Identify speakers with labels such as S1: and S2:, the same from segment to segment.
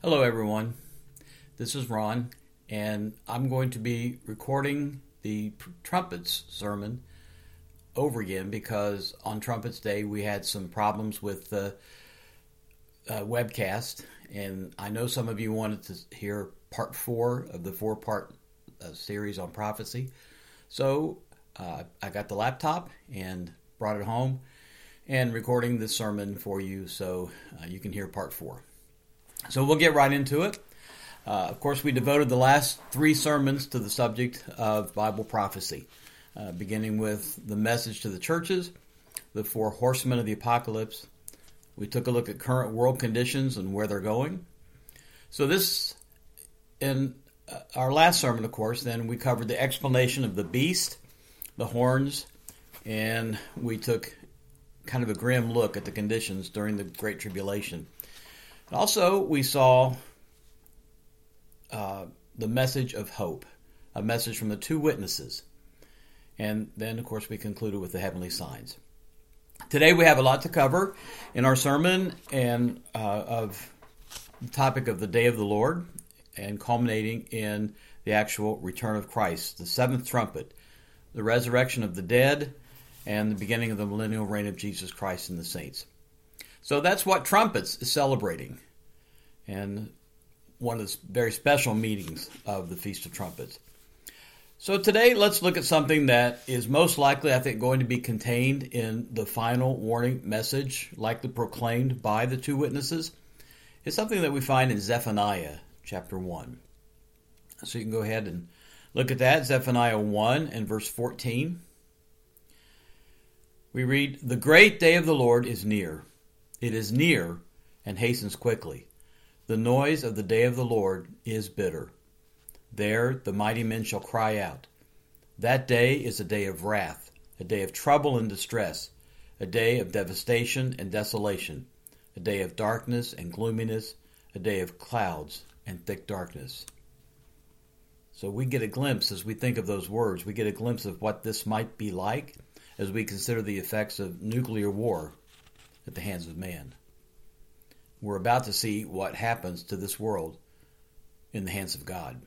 S1: Hello, everyone. This is Ron, and I'm going to be recording the Trumpets sermon over again because on Trumpets Day we had some problems with the webcast, and I know some of you wanted to hear part 4 of the 4-part series on prophecy. So I got the laptop and brought it home and recording this sermon for you so you can hear part 4. So we'll get right into it. Of course, we devoted the last 3 sermons to the subject of Bible prophecy, beginning with the message to the churches, the 4 horsemen of the apocalypse. We took a look at current world conditions and where they're going. So this, in our last sermon, of course, then we covered the explanation of the beast, the horns, and we took kind of a grim look at the conditions during the Great Tribulation. Also, we saw the message of hope, a message from the 2 witnesses. And then, of course, we concluded with the heavenly signs. Today we have a lot to cover in our sermon and of the topic of the day of the Lord and culminating in the actual return of Christ, the 7th trumpet, the resurrection of the dead, and the beginning of the millennial reign of Jesus Christ and the saints. So that's what Trumpets is celebrating, and one of the very special meetings of the Feast of Trumpets. So today, let's look at something that is most likely, I think, going to be contained in the final warning message, likely proclaimed by the 2 witnesses. It's something that we find in Zephaniah chapter 1. So you can go ahead and look at that, Zephaniah 1 and verse 14. We read, "The great day of the Lord is near. It is near and hastens quickly. The noise of the day of the Lord is bitter. There the mighty men shall cry out. That day is a day of wrath, a day of trouble and distress, a day of devastation and desolation, a day of darkness and gloominess, a day of clouds and thick darkness." So we get a glimpse, as we think of those words, we get a glimpse of what this might be like as we consider the effects of nuclear war at the hands of man. We're about to see what happens to this world in the hands of God.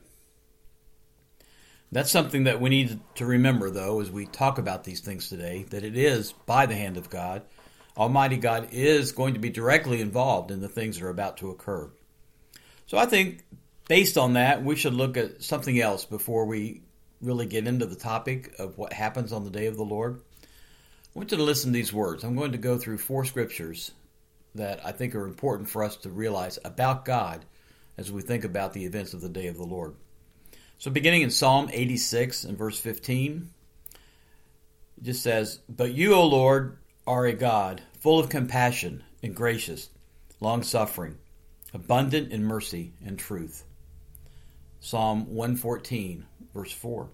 S1: That's something that we need to remember, though, as we talk about these things today, that it is by the hand of God. Almighty God is going to be directly involved in the things that are about to occur. So I think, based on that, we should look at something else before we really get into the topic of what happens on the day of the Lord. I want you to listen to these words. I'm going to go through 4 scriptures that I think are important for us to realize about God as we think about the events of the day of the Lord. So beginning in Psalm 86 and verse 15, it just says, "But you, O Lord, are a God full of compassion and gracious, long-suffering, abundant in mercy and truth." Psalm 114, verse 4.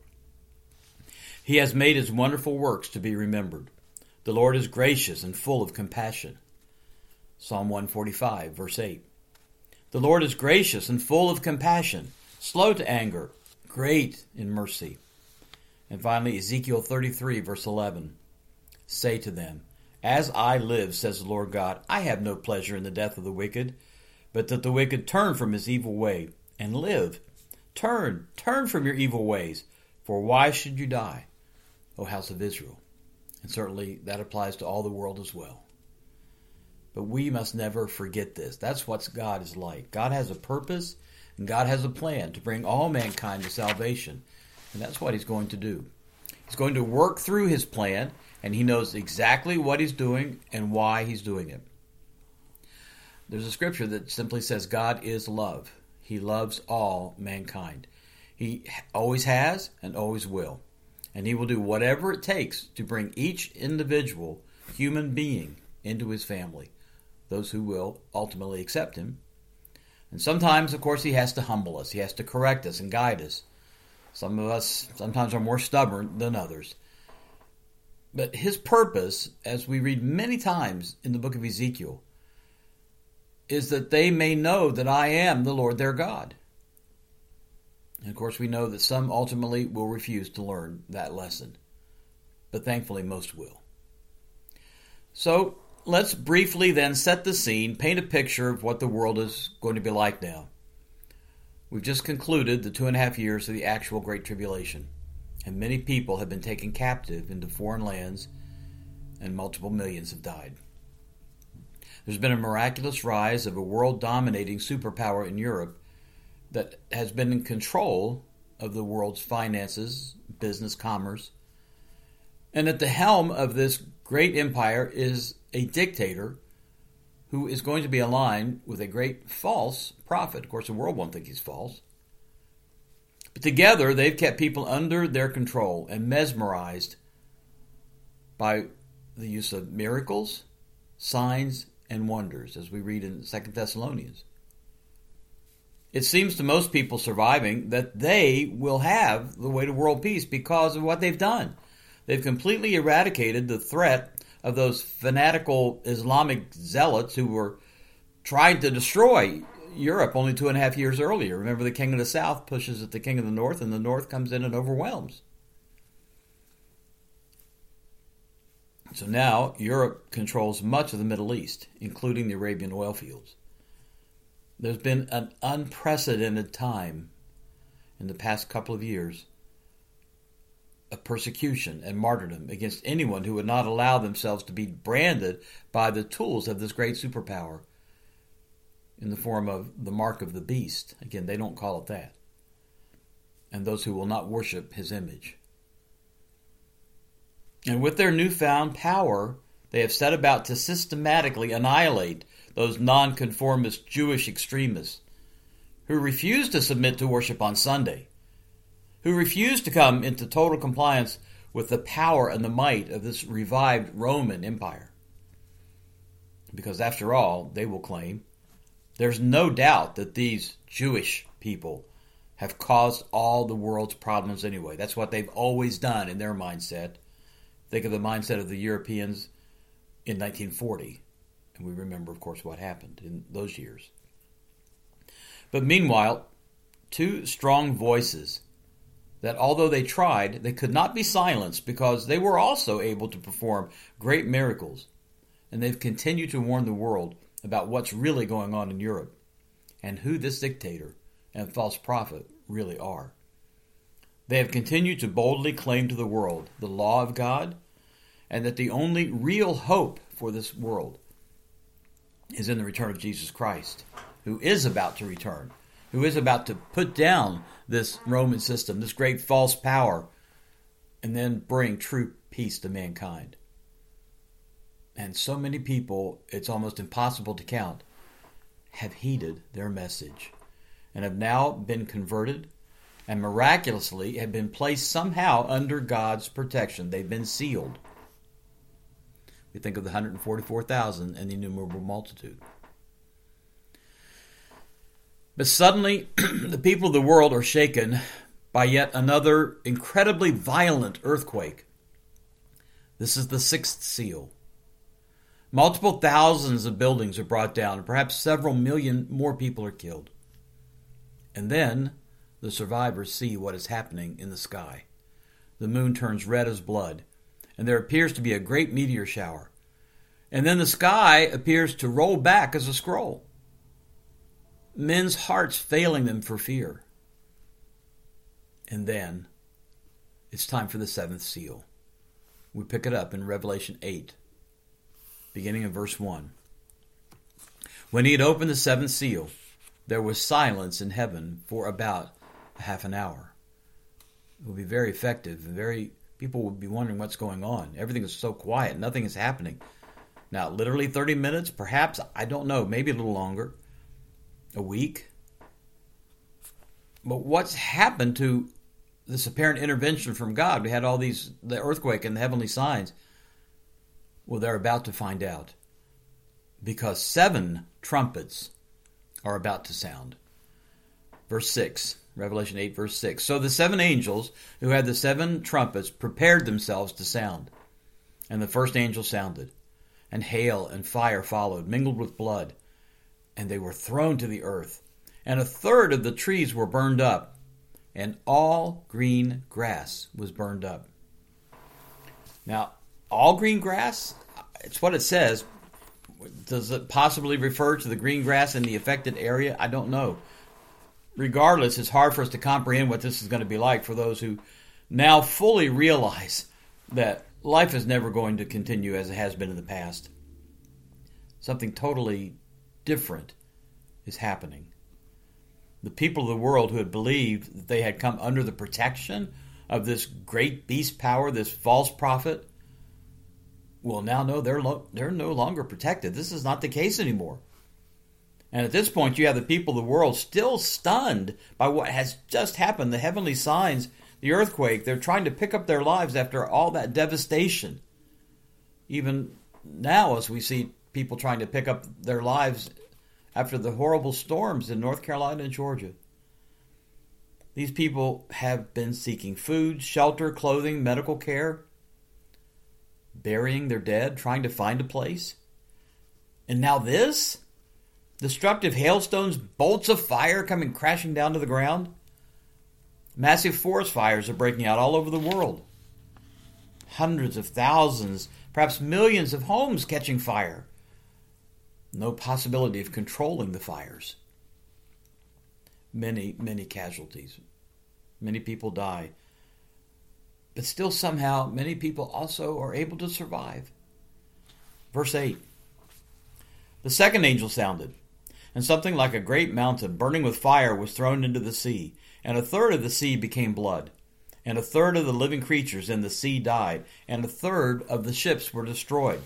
S1: "He has made his wonderful works to be remembered. The Lord is gracious and full of compassion." Psalm 145, verse 8. "The Lord is gracious and full of compassion, slow to anger, great in mercy." And finally, Ezekiel 33, verse 11. "Say to them, As I live, says the Lord God, I have no pleasure in the death of the wicked, but that the wicked turn from his evil way and live. Turn from your evil ways, for why should you die, O house of Israel?" And certainly that applies to all the world as well. But we must never forget this. That's what God is like. God has a purpose and God has a plan to bring all mankind to salvation. And that's what he's going to do. He's going to work through his plan, and he knows exactly what he's doing and why he's doing it. There's a scripture that simply says God is love. He loves all mankind. He always has and always will. And he will do whatever it takes to bring each individual human being into his family, those who will ultimately accept him. And sometimes, of course, he has to humble us. He has to correct us and guide us. Some of us sometimes are more stubborn than others. But his purpose, as we read many times in the book of Ezekiel, is that they may know that I am the Lord their God. And of course, we know that some ultimately will refuse to learn that lesson. But thankfully, most will. So, let's briefly then set the scene, paint a picture of what the world is going to be like now. We've just concluded the 2.5 years of the actual Great Tribulation, and many people have been taken captive into foreign lands, and multiple millions have died. There's been a miraculous rise of a world-dominating superpower in Europe that has been in control of the world's finances, business, commerce. And at the helm of this great empire is a dictator who is going to be aligned with a great false prophet. Of course, the world won't think he's false. But together, they've kept people under their control and mesmerized by the use of miracles, signs, and wonders, as we read in 2 Thessalonians. It seems to most people surviving that they will have the way to world peace because of what they've done. They've completely eradicated the threat of those fanatical Islamic zealots who were trying to destroy Europe only 2.5 years earlier. Remember, the king of the south pushes at the king of the north, and the north comes in and overwhelms. So now Europe controls much of the Middle East, including the Arabian oil fields. There's been an unprecedented time in the past couple of years of persecution and martyrdom against anyone who would not allow themselves to be branded by the tools of this great superpower in the form of the mark of the beast. Again, they don't call it that. And those who will not worship his image. And with their newfound power, they have set about to systematically annihilate those nonconformist Jewish extremists who refuse to submit to worship on Sunday, who refuse to come into total compliance with the power and the might of this revived Roman Empire. Because after all, they will claim, there's no doubt that these Jewish people have caused all the world's problems anyway. That's what they've always done in their mindset. Think of the mindset of the Europeans in 1940. And we remember, of course, what happened in those years. But meanwhile, two strong voices that although they tried, they could not be silenced because they were also able to perform great miracles. And they've continued to warn the world about what's really going on in Europe and who this dictator and false prophet really are. They have continued to boldly claim to the world the law of God and that the only real hope for this world is in the return of Jesus Christ, who is about to return, who is about to put down this Roman system, this great false power, and then bring true peace to mankind. And so many people, it's almost impossible to count, have heeded their message and have now been converted and miraculously have been placed somehow under God's protection. They've been sealed. We think of the 144,000 and the innumerable multitude. But suddenly, the people of the world are shaken by yet another incredibly violent earthquake. This is the sixth seal. Multiple thousands of buildings are brought down, and perhaps several million more people are killed. And then the survivors see what is happening in the sky. The moon turns red as blood, and there appears to be a great meteor shower. And then the sky appears to roll back as a scroll. Men's hearts failing them for fear. And then it's time for the seventh seal. We pick it up in Revelation 8, beginning in verse 1. When he had opened the seventh seal, there was silence in heaven for about a half an hour. It will be very effective, and people will be wondering what's going on. Everything is so quiet, nothing is happening. Now, literally 30 minutes, perhaps, I don't know, maybe a little longer, a week. But what's happened to this apparent intervention from God? We had all the earthquake and the heavenly signs. Well, they're about to find out, because 7 trumpets are about to sound. Verse 6, Revelation 8, verse 6. So the 7 angels who had the 7 trumpets prepared themselves to sound. And the first angel sounded, and hail and fire followed, mingled with blood, and they were thrown to the earth. And a third of the trees were burned up, and all green grass was burned up. Now, all green grass, it's what it says. Does it possibly refer to the green grass in the affected area? I don't know. Regardless, it's hard for us to comprehend what this is going to be like for those who now fully realize that life is never going to continue as it has been in the past. Something totally different is happening. The people of the world who had believed that they had come under the protection of this great beast power, this false prophet, will now know they're no longer protected. This is not the case anymore. And at this point, you have the people of the world still stunned by what has just happened, the heavenly signs, the earthquake. They're trying to pick up their lives after all that devastation. Even now, as we see people trying to pick up their lives after the horrible storms in North Carolina and Georgia. These people have been seeking food, shelter, clothing, medical care, burying their dead, trying to find a place. And now this? Destructive hailstones, bolts of fire coming crashing down to the ground. Massive forest fires are breaking out all over the world. Hundreds of thousands, perhaps millions of homes catching fire. No possibility of controlling the fires. Many, many casualties. Many people die. But still somehow many people also are able to survive. Verse 8. The second angel sounded, and something like a great mountain burning with fire was thrown into the sea, and a third of the sea became blood, and a third of the living creatures in the sea died, and a third of the ships were destroyed.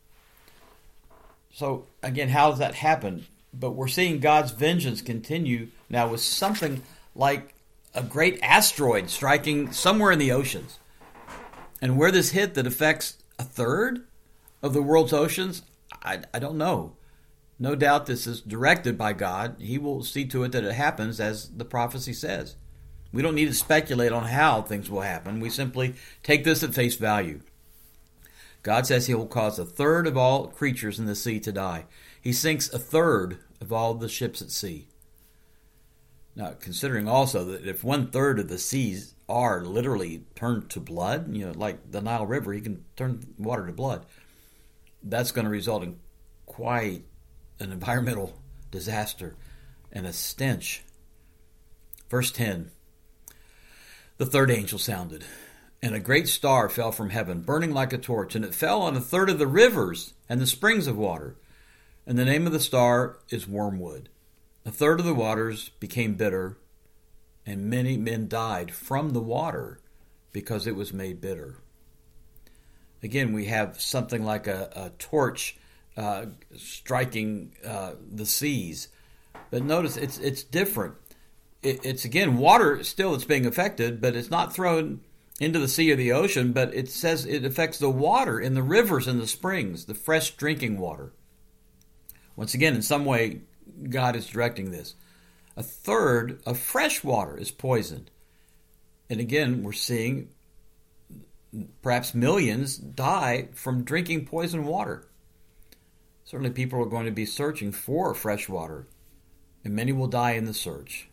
S1: So, again, how does that happen? But we're seeing God's vengeance continue now with something like a great asteroid striking somewhere in the oceans. And where this hit that affects a third of the world's oceans, I don't know. No doubt this is directed by God. He will see to it that it happens as the prophecy says. We don't need to speculate on how things will happen. We simply take this at face value. God says he will cause a third of all creatures in the sea to die. He sinks a third of all the ships at sea. Now, considering also that if 1/3 of the seas are literally turned to blood, like the Nile River, he can turn water to blood. That's going to result in quite an environmental disaster and a stench. Verse 10. The third angel sounded, and a great star fell from heaven, burning like a torch, and it fell on a third of the rivers and the springs of water. And the name of the star is Wormwood. A third of the waters became bitter, and many men died from the water because it was made bitter. Again, we have something like a torch striking the seas. But notice it's different. It's again water still that's being affected, but it's not thrown into the sea or the ocean, but it says it affects the water in the rivers and the springs, the fresh drinking water. Once again, in some way, God is directing this. A third of fresh water is poisoned. And again, we're seeing perhaps millions die from drinking poisoned water. Certainly people are going to be searching for fresh water, and many will die in the search.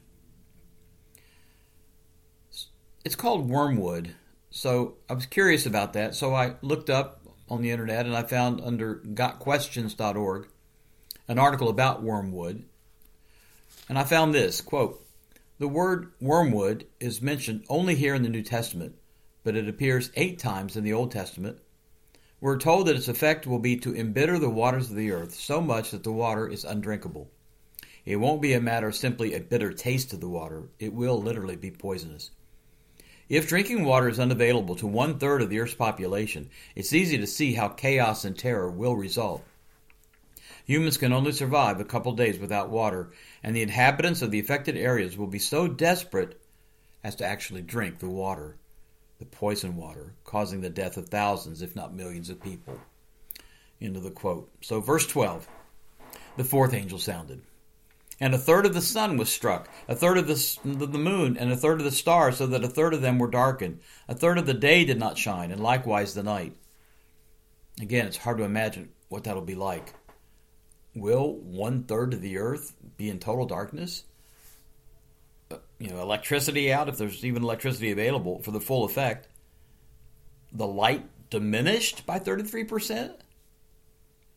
S1: It's called wormwood, so I was curious about that, so I looked up on the internet and I found under gotquestions.org an article about wormwood, and I found this, quote, the word wormwood is mentioned only here in the New Testament, but it appears 8 times in the Old Testament. We're told that its effect will be to embitter the waters of the earth so much that the water is undrinkable. It won't be a matter of simply a bitter taste of the water. It will literally be poisonous. If drinking water is unavailable to 1/3 of the earth's population, it's easy to see how chaos and terror will result. Humans can only survive a couple days without water, and the inhabitants of the affected areas will be so desperate as to actually drink the water, the poison water, causing the death of thousands, if not millions of people. End of the quote. So verse 12, the fourth angel sounded. And a third of the sun was struck, a third of the moon, and a third of the stars, so that a third of them were darkened. A third of the day did not shine, and likewise the night. Again, it's hard to imagine what that'll be like. Will 1/3 of the earth be in total darkness? Electricity out, if there's even electricity available for the full effect. The light diminished by 33%?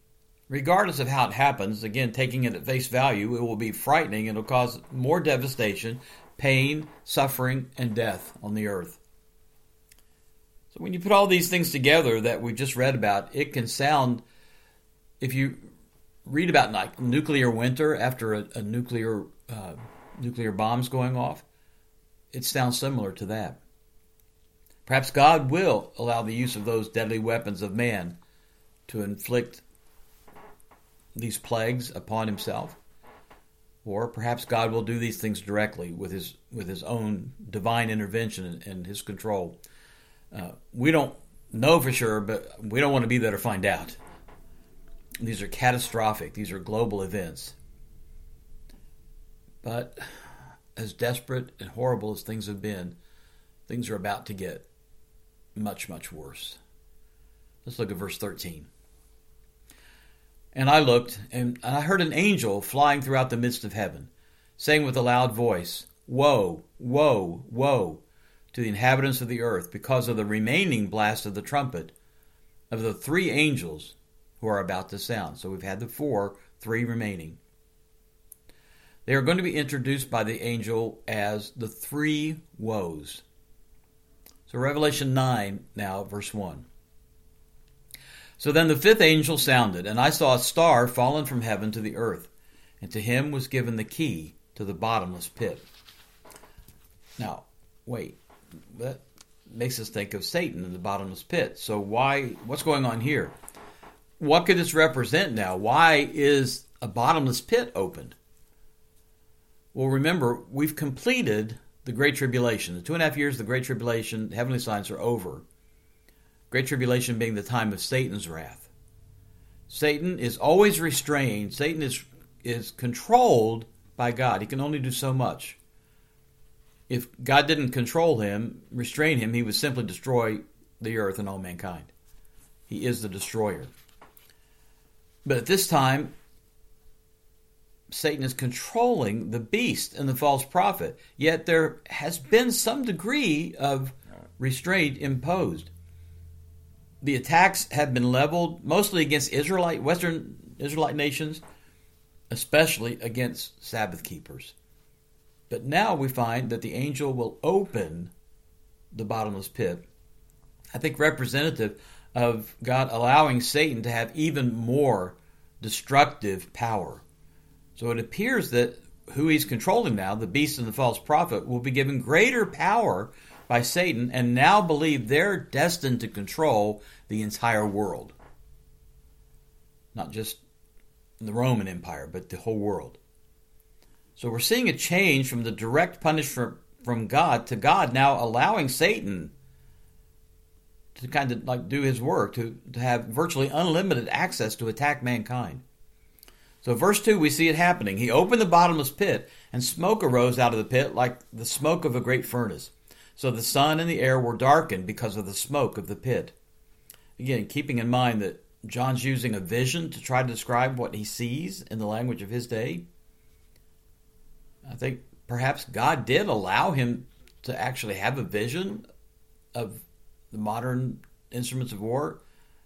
S1: regardless of how it happens, again, taking it at face value, it will be frightening and it'll cause more devastation, pain, suffering, and death on the earth. So when you put all these things together that we've just read about, it can sound, if you read about like nuclear winter after a nuclear bombs going off, it sounds similar to that. Perhaps God will allow the use of those deadly weapons of man to inflict these plagues upon himself. Or perhaps God will do these things directly with his own divine intervention and his control. We don't know for sure, but we don't want to be there to find out. These are catastrophic. These are global events. But as desperate and horrible as things have been, things are about to get much, much worse. Let's look at verse 13. And I looked, and I heard an angel flying throughout the midst of heaven, saying with a loud voice, Woe, woe, woe to the inhabitants of the earth, because of the remaining blast of the trumpet of the 3 angels who are about to sound. So we've had the 3 remaining. They are going to be introduced by the angel as the 3 woes. So Revelation 9 now, verse 1. So then the 5th angel sounded, and I saw a star fallen from heaven to the earth, and to him was given the key to the bottomless pit. Now, wait, that makes us think of Satan in the bottomless pit. So what's going on here? What could this represent now? Why is a bottomless pit opened? Well, remember, we've completed the Great Tribulation. The 2.5 years of the Great Tribulation, the heavenly signs are over. Great Tribulation being the time of Satan's wrath. Satan is always restrained. Satan is controlled by God. He can only do so much. If God didn't control him, restrain him, he would simply destroy the earth and all mankind. He is the destroyer. But at this time, Satan is controlling the beast and the false prophet. Yet there has been some degree of restraint imposed. The attacks have been leveled mostly against Western Israelite nations, especially against Sabbath keepers. But now we find that the angel will open the bottomless pit, I think representative of God allowing Satan to have even more destructive power. So it appears that who he's controlling now, the beast and the false prophet, will be given greater power by Satan and now believe they're destined to control the entire world. Not just the Roman Empire, but the whole world. So we're seeing a change from the direct punishment from God to God now allowing Satan to kind of like do his work, to have virtually unlimited access to attack mankind. So verse 2, we see it happening. He opened the bottomless pit, and smoke arose out of the pit like the smoke of a great furnace. So the sun and the air were darkened because of the smoke of the pit. Again, keeping in mind that John's using a vision to try to describe what he sees in the language of his day. I think perhaps God did allow him to actually have a vision of the modern instruments of war.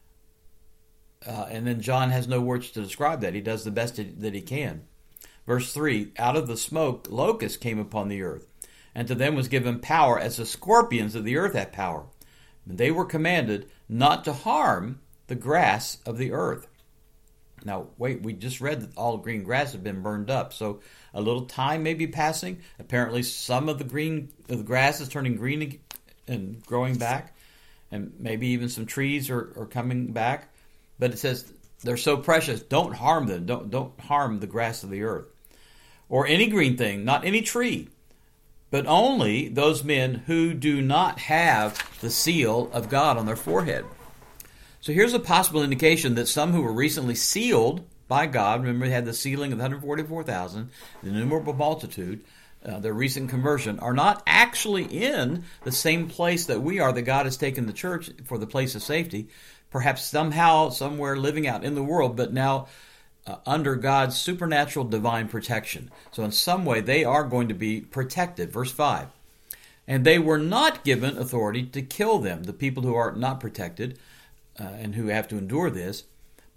S1: And then John has no words to describe that. He does the best that he can. Verse 3, out of the smoke locusts came upon the earth, and to them was given power as the scorpions of the earth have power. And they were commanded not to harm the grass of the earth. Now, wait, we just read that all green grass had been burned up, so a little time may be passing. Apparently some of the grass is turning green and growing back, and maybe even some trees are coming back. But it says they're so precious, don't harm them. Don't harm the grass of the earth. Or any green thing, not any tree, but only those men who do not have the seal of God on their forehead. So here's a possible indication that some who were recently sealed by God, remember they had the sealing of 144,000, the innumerable multitude, their recent conversion, are not actually in the same place that we are, that God has taken the church for the place of safety. Perhaps somehow, somewhere living out in the world, but now under God's supernatural divine protection. So in some way, they are going to be protected. Verse 5. And they were not given authority to kill them, the people who are not protected and who have to endure this,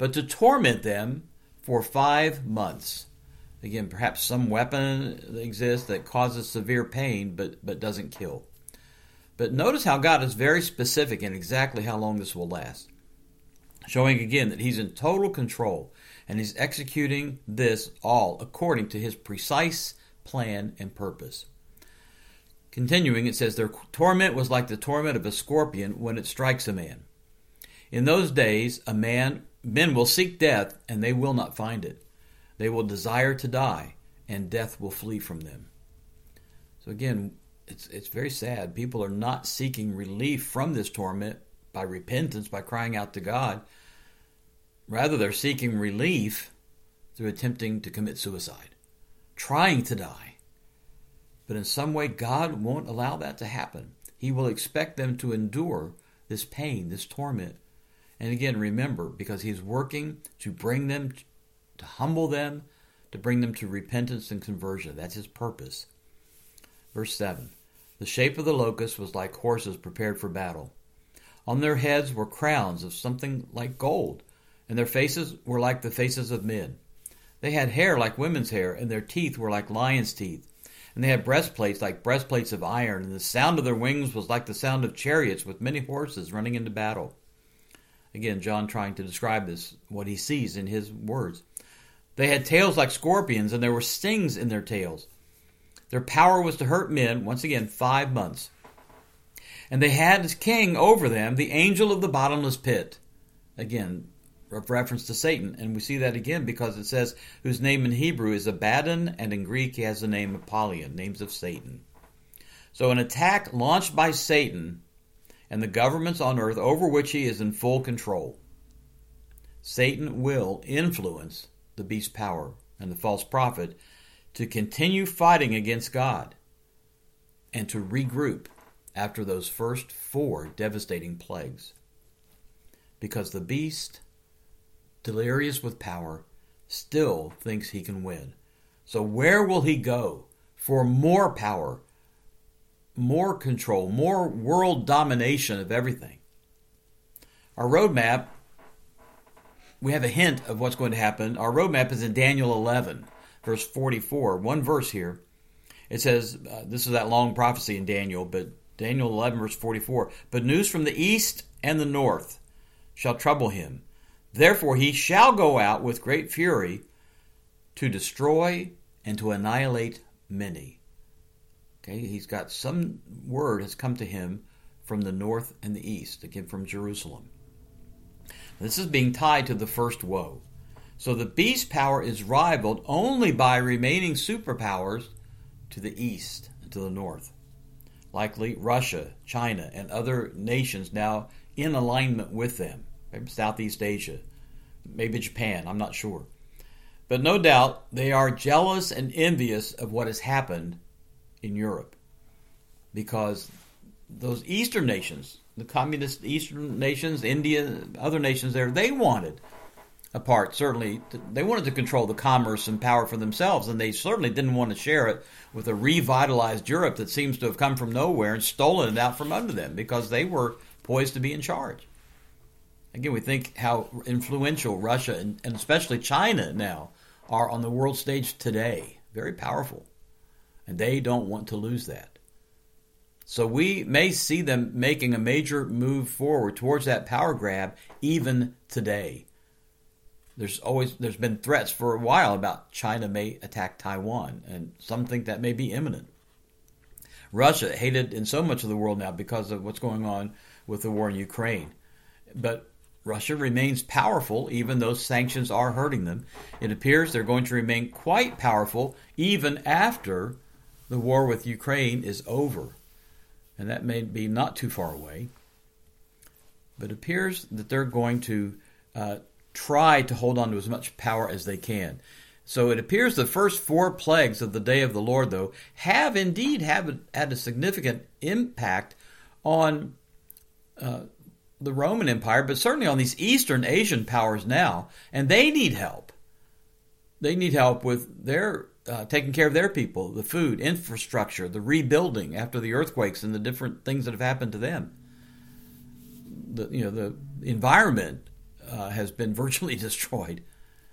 S1: but to torment them for 5 months. Again, perhaps some weapon exists that causes severe pain but doesn't kill. But notice how God is very specific in exactly how long this will last, showing again that he's in total control and he's executing this all according to his precise plan and purpose. Continuing, it says, their torment was like the torment of a scorpion when it strikes a man. In those days, men will seek death, and they will not find it. They will desire to die, and death will flee from them. So again, it's very sad. People are not seeking relief from this torment by repentance, by crying out to God. Rather, they're seeking relief through attempting to commit suicide, trying to die. But in some way, God won't allow that to happen. He will expect them to endure this pain, this torment. And again, remember, because he's working to bring them, to humble them, to bring them to repentance and conversion. That's his purpose. Verse 7, the shape of the locust was like horses prepared for battle. On their heads were crowns of something like gold, and their faces were like the faces of men. They had hair like women's hair, and their teeth were like lions' teeth. And they had breastplates like breastplates of iron, and the sound of their wings was like the sound of chariots with many horses running into battle. Again, John trying to describe this, what he sees in his words. They had tails like scorpions, and there were stings in their tails. Their power was to hurt men, once again, 5 months. And they had as king over them the angel of the bottomless pit. Again, reference to Satan. And we see that again because it says, whose name in Hebrew is Abaddon, and in Greek he has the name Apollyon, names of Satan. So an attack launched by Satan and the governments on earth over which he is in full control. Satan will influence the beast's power and the false prophet to continue fighting against God and to regroup after those first 4 devastating plagues. Because the beast, delirious with power, still thinks he can win. So where will he go for more power, more control, more world domination of everything? Our roadmap, we have a hint of what's going to happen. Our roadmap is in Daniel 11, verse 44. One verse here. It says, this is that long prophecy in Daniel, but Daniel 11, verse 44. But news from the east and the north shall trouble him. Therefore he shall go out with great fury to destroy and to annihilate many. Okay, he's got some word has come to him from the north and the east, again from Jerusalem. This is being tied to the first woe. So the beast power is rivaled only by remaining superpowers to the east and to the north. Likely Russia, China, and other nations now in alignment with them. Maybe Southeast Asia, maybe Japan, I'm not sure. But no doubt they are jealous and envious of what has happened in Europe. Because those eastern nations, the communist eastern nations, India, other nations there, they wanted a part, certainly. They wanted to control the commerce and power for themselves, and they certainly didn't want to share it with a revitalized Europe that seems to have come from nowhere and stolen it out from under them because they were poised to be in charge. Again, we think how influential Russia and especially China now are on the world stage today. Very powerful. And they don't want to lose that. So we may see them making a major move forward towards that power grab even today. There's been threats for a while about China may attack Taiwan, and some think that may be imminent. Russia hated in so much of the world now because of what's going on with the war in Ukraine. But Russia remains powerful even though sanctions are hurting them. It appears they're going to remain quite powerful even after the war with Ukraine is over. And that may be not too far away. But it appears that they're going to try to hold on to as much power as they can. So it appears the first 4 plagues of the day of the Lord, though, have indeed had a significant impact on the Roman Empire, but certainly on these Eastern Asian powers now, and they need help. They need help with their taking care of their people, the food, infrastructure, the rebuilding after the earthquakes and the different things that have happened to them. The environment, has been virtually destroyed.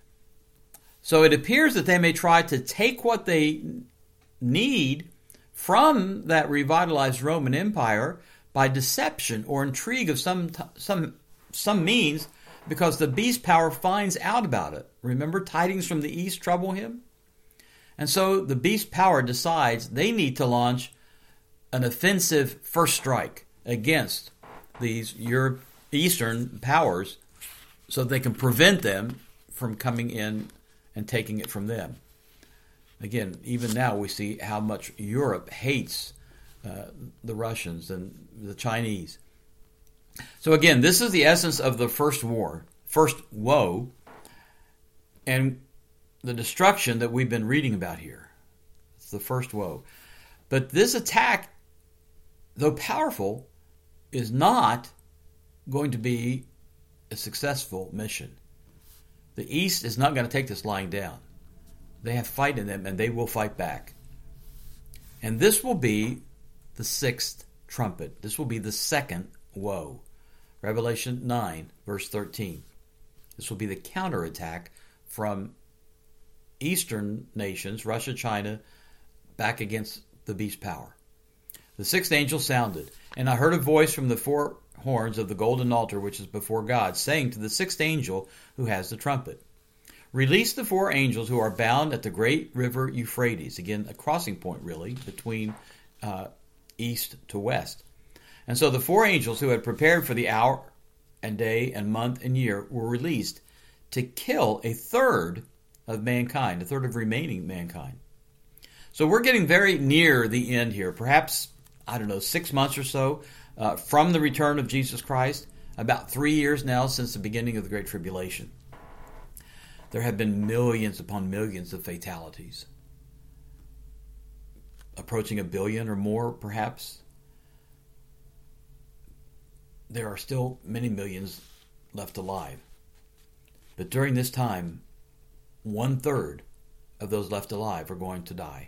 S1: So it appears that they may try to take what they need from that revitalized Roman Empire by deception or intrigue of some means, because the beast power finds out about it. Remember, tidings from the east trouble him? And so the beast power decides they need to launch an offensive first strike against these Eastern powers so they can prevent them from coming in and taking it from them. Again, even now we see how much Europe hates the Russians and the Chinese. So again, this is the essence of the first war, first woe, and the destruction that we've been reading about here. It's the first woe. But this attack, though powerful, is not going to be a successful mission. The East is not going to take this lying down. They have fight in them, and they will fight back. And this will be the sixth trumpet. This will be the second woe. Revelation 9, verse 13. This will be the counterattack from Eastern nations, Russia, China, back against the beast power. The sixth angel sounded, and I heard a voice from the four horns of the golden altar which is before God, saying to the sixth angel who has the trumpet, release the four angels who are bound at the great river Euphrates. Again, a crossing point, really, between east to west. And so the four angels who had prepared for the hour and day and month and year were released to kill a third of mankind, a third of remaining mankind. So we're getting very near the end here, perhaps, 6 months or so from the return of Jesus Christ, about 3 years now since the beginning of the Great Tribulation. There have been millions upon millions of fatalities, approaching 1 billion or more, perhaps. There are still many millions left alive. But during this time, 1/3 of those left alive are going to die.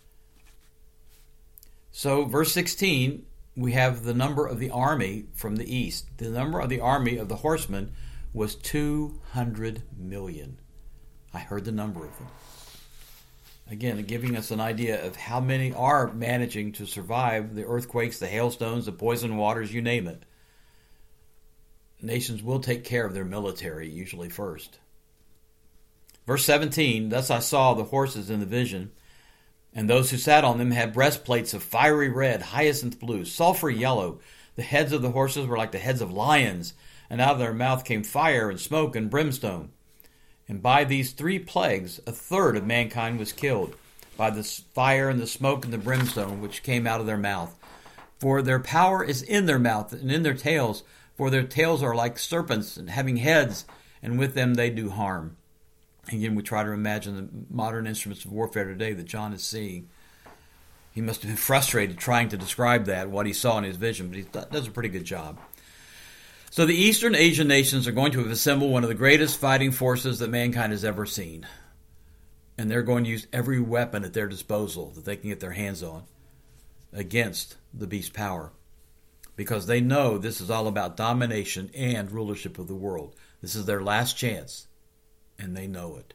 S1: So, verse 16, we have the number of the army from the east. The number of the army of the horsemen was 200 million. I heard the number of them. Again, giving us an idea of how many are managing to survive the earthquakes, the hailstones, the poison waters, you name it. Nations will take care of their military, usually first. Verse 17, thus I saw the horses in the vision, and those who sat on them had breastplates of fiery red, hyacinth blue, sulfur yellow. The heads of the horses were like the heads of lions, and out of their mouth came fire and smoke and brimstone. And by these 3 plagues, 1/3 of mankind was killed, by the fire and the smoke and the brimstone which came out of their mouth. For their power is in their mouth and in their tails, for their tails are like serpents and having heads, and with them they do harm. Again, we try to imagine the modern instruments of warfare today that John is seeing. He must have been frustrated trying to describe that, what he saw in his vision, but he does a pretty good job. So the Eastern Asian nations are going to have assembled one of the greatest fighting forces that mankind has ever seen. And they're going to use every weapon at their disposal that they can get their hands on against the beast power. Because they know this is all about domination and rulership of the world. This is their last chance, and they know it.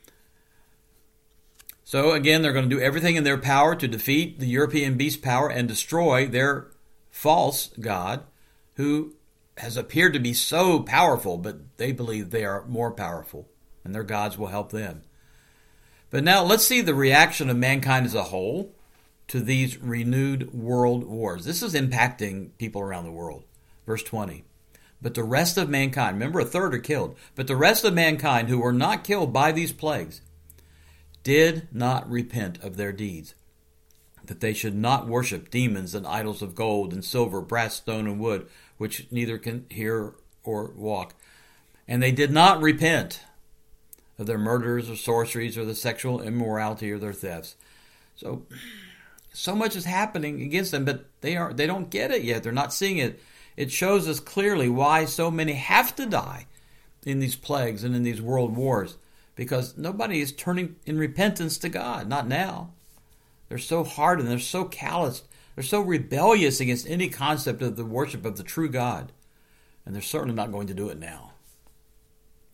S1: So again, they're going to do everything in their power to defeat the European beast power and destroy their false god, who has appeared to be so powerful, but they believe they are more powerful, and their gods will help them. But now let's see the reaction of mankind as a whole to these renewed world wars. This is impacting people around the world. Verse 20. But the rest of mankind, remember 1/3 are killed, but the rest of mankind who were not killed by these plagues did not repent of their deeds, that they should not worship demons and idols of gold and silver, brass, stone, and wood, which neither can hear or walk. And they did not repent of their murders or sorceries or the sexual immorality or their thefts. So much is happening against them, but they don't get it yet. They're not seeing it. It shows us clearly why so many have to die in these plagues and in these world wars, because nobody is turning in repentance to God. Not now. They're so hardened. They're so calloused. They're so rebellious against any concept of the worship of the true God. And they're certainly not going to do it now.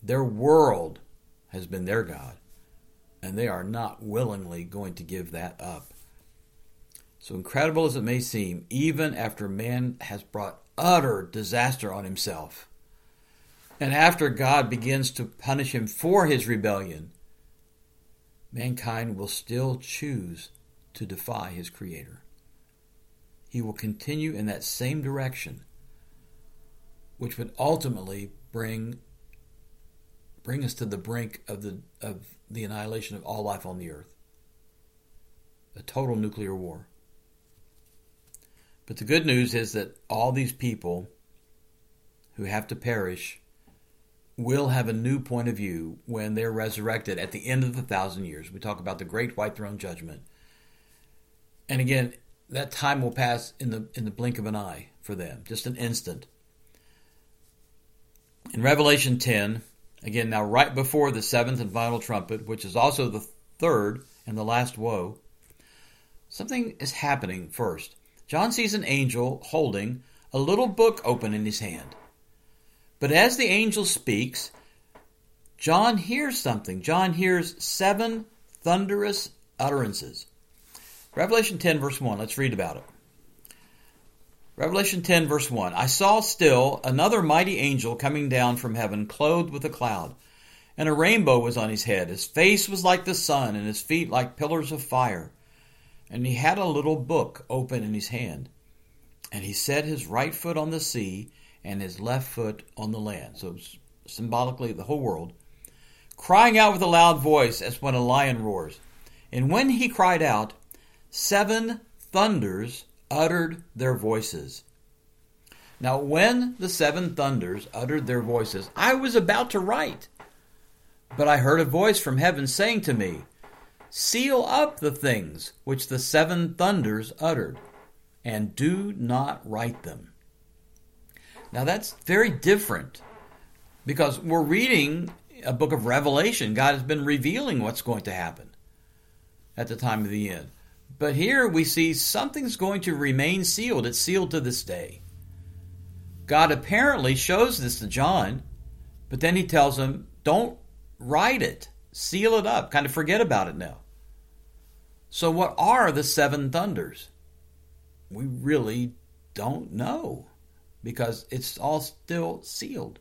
S1: Their world has been their God, and they are not willingly going to give that up. So incredible as it may seem, even after man has brought utter disaster on himself, and after God begins to punish him for his rebellion, mankind will still choose to defy his Creator. He will continue in that same direction, which would ultimately bring us to the brink of the annihilation of all life on the earth. A total nuclear war. But the good news is that all these people who have to perish will have a new point of view when they're resurrected at the end of the 1,000 years. We talk about the great white throne judgment. And again, that time will pass in the blink of an eye for them, just an instant. In Revelation 10, again, now right before the seventh and final trumpet, which is also the third and the last woe, something is happening first. John sees an angel holding a little book open in his hand. But as the angel speaks, John hears something. John hears 7 thunderous utterances. Revelation 10, verse 1. Let's read about it. Revelation 10, verse 1. I saw still another mighty angel coming down from heaven, clothed with a cloud, and a rainbow was on his head. His face was like the sun, and his feet like pillars of fire. And he had a little book open in his hand. And he set his right foot on the sea, and his left foot on the land. So symbolically, the whole world. Crying out with a loud voice as when a lion roars. And when he cried out, 7 thunders uttered their voices. Now, when the 7 thunders uttered their voices, I was about to write. But I heard a voice from heaven saying to me, seal up the things which the 7 thunders uttered, and do not write them. Now that's very different, because we're reading a book of Revelation. God has been revealing what's going to happen at the time of the end. But here we see something's going to remain sealed. It's sealed to this day. God apparently shows this to John, but then he tells him, don't write it. Seal it up. Kind of forget about it now. So what are the 7 thunders? We really don't know, because it's all still sealed.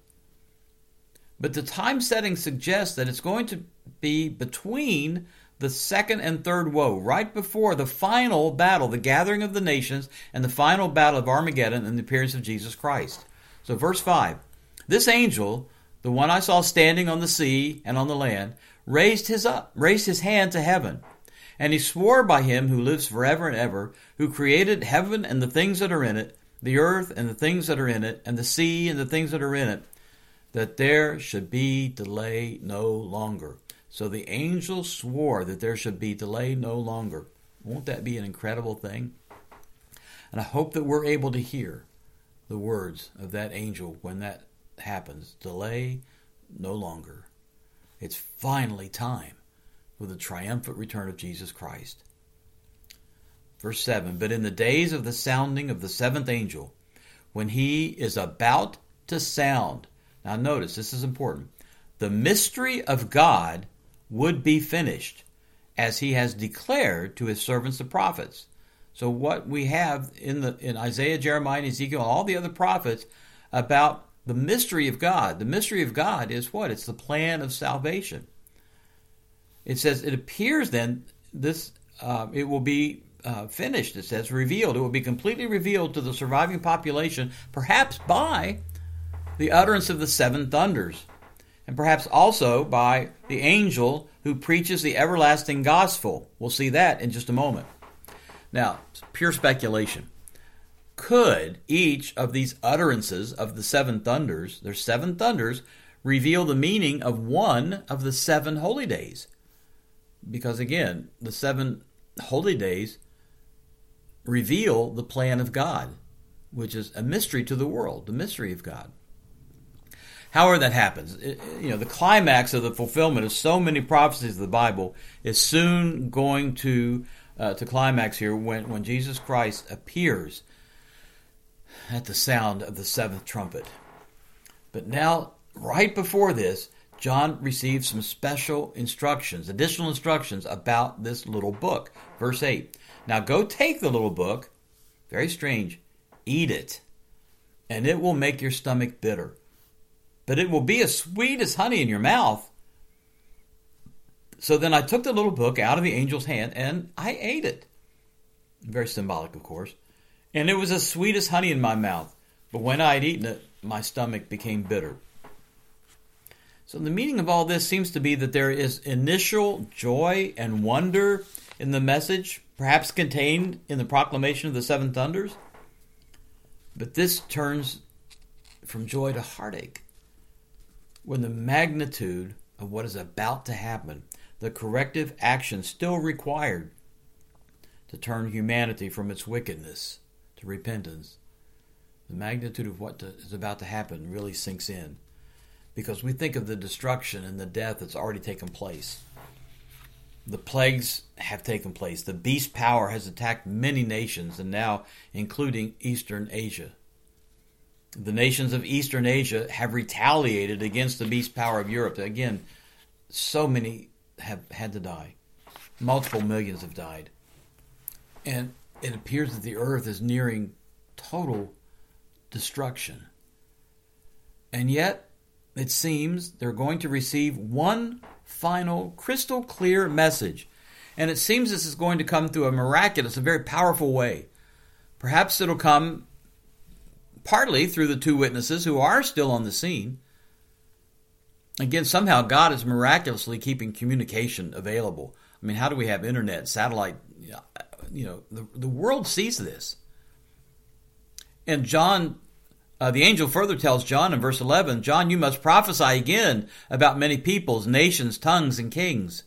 S1: But the time setting suggests that it's going to be between the second and third woe, right before the final battle, the gathering of the nations, and the final battle of Armageddon and the appearance of Jesus Christ. So verse 5, this angel, the one I saw standing on the sea and on the land, raised his hand to heaven. And he swore by him who lives forever and ever, who created heaven and the things that are in it, the earth and the things that are in it, and the sea and the things that are in it, that there should be delay no longer. So the angel swore that there should be delay no longer. Won't that be an incredible thing? And I hope that we're able to hear the words of that angel when that happens. Delay no longer. It's finally time for the triumphant return of Jesus Christ. Verse 7, but in the days of the sounding of the 7th angel, when he is about to sound. Now notice, this is important. The mystery of God would be finished, as he has declared to his servants the prophets. So what we have in Isaiah, Jeremiah, and Ezekiel, and all the other prophets about the mystery of God. The mystery of God is what? It's the plan of salvation. It says, it appears then, it will be finished. It says revealed. It will be completely revealed to the surviving population, perhaps by the utterance of the 7 thunders, and perhaps also by the angel who preaches the everlasting gospel. We'll see that in just a moment. Now, pure speculation. Could each of these utterances of the 7 thunders, there's 7 thunders, reveal the meaning of one of the 7 holy days? Because again, the 7 holy days reveal the plan of God, which is a mystery to the world, the mystery of God. However that happens, the climax of the fulfillment of so many prophecies of the Bible is soon going to climax here when Jesus Christ appears at the sound of the 7th trumpet. But now, right before this, John received some special instructions, additional instructions about this little book. Verse 8, now go take the little book, very strange, eat it, and it will make your stomach bitter. But it will be as sweet as honey in your mouth. So then I took the little book out of the angel's hand and I ate it. Very symbolic, of course. And it was as sweet as honey in my mouth. But when I had eaten it, my stomach became bitter. So the meaning of all this seems to be that there is initial joy and wonder in the message, perhaps contained in the proclamation of the seven thunders. But this turns from joy to heartache when the magnitude of what is about to happen, the corrective action still required to turn humanity from its wickedness to repentance, the magnitude of what is about to happen really sinks in, because we think of the destruction and the death that's already taken place. The plagues have taken place. The beast power has attacked many nations, and now including Eastern Asia. The nations of Eastern Asia have retaliated against the beast power of Europe. Again, so many have had to die. Multiple millions have died. And it appears that the earth is nearing total destruction. And yet, it seems they're going to receive one final, crystal clear message. And it seems this is going to come through a miraculous, a very powerful way. Perhaps it'll come partly through the two witnesses who are still on the scene. Again, somehow God is miraculously keeping communication available. I mean, how do we have internet, satellite? The world sees this. And John, the angel further tells John in verse 11, John, you must prophesy again about many peoples, nations, tongues, and kings.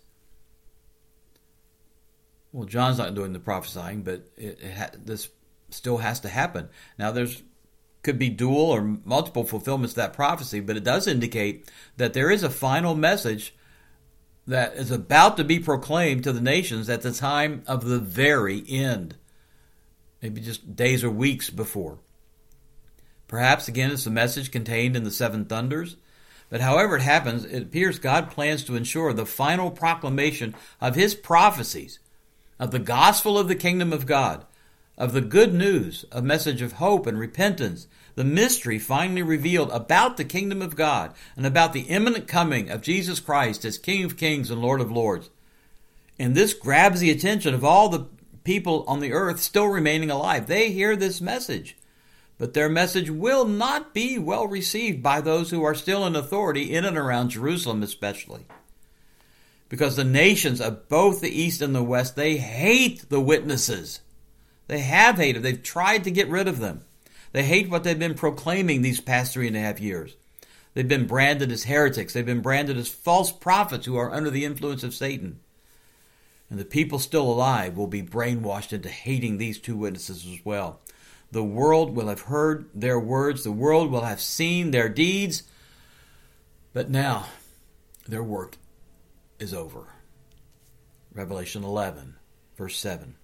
S1: Well, John's not doing the prophesying, but this still has to happen. Now, could be dual or multiple fulfillments of that prophecy, but it does indicate that there is a final message that is about to be proclaimed to the nations at the time of the very end, maybe just days or weeks before. Perhaps, again, it's a message contained in the seven thunders, but however it happens, it appears God plans to ensure the final proclamation of his prophecies, of the gospel of the kingdom of God, of the good news, a message of hope and repentance, the mystery finally revealed about the kingdom of God and about the imminent coming of Jesus Christ as King of Kings and Lord of Lords. And this grabs the attention of all the people on the earth still remaining alive. They hear this message, but their message will not be well received by those who are still in authority in and around Jerusalem especially. Because the nations of both the East and the West, they hate the witnesses. They have hated. They've tried to get rid of them. They hate what they've been proclaiming these past 3.5 years. They've been branded as heretics. They've been branded as false prophets who are under the influence of Satan. And the people still alive will be brainwashed into hating these two witnesses as well. The world will have heard their words. The world will have seen their deeds. But now, their work is over. Revelation 11, verse 7.